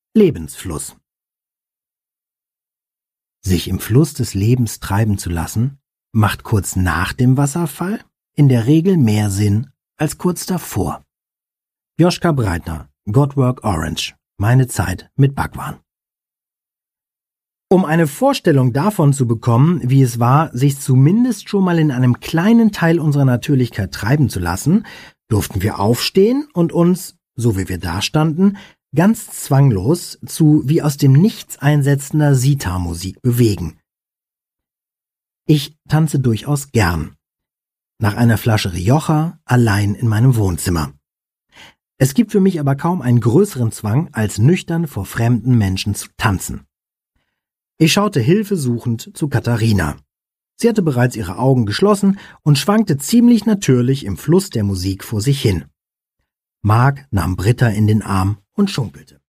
Lebensfluss. Sich im Fluss des Lebens treiben zu lassen, macht kurz nach dem Wasserfall in der Regel mehr Sinn als kurz davor. Joschka Breitner, Godwork Orange, meine Zeit mit Bhagwan. Um eine Vorstellung davon zu bekommen, wie es war, sich zumindest schon mal in einem kleinen Teil unserer Natürlichkeit treiben zu lassen, durften wir aufstehen und uns, so wie wir dastanden, ganz zwanglos zu wie aus dem Nichts einsetzender Sitar-Musik bewegen. Ich tanze durchaus gern. Nach einer Flasche Rioja allein in meinem Wohnzimmer. Es gibt für mich aber kaum einen größeren Zwang, als nüchtern vor fremden Menschen zu tanzen. Ich schaute hilfesuchend zu Katharina. Sie hatte bereits ihre Augen geschlossen und schwankte ziemlich natürlich im Fluss der Musik vor sich hin. Marc nahm Britta in den Arm und schunkelte.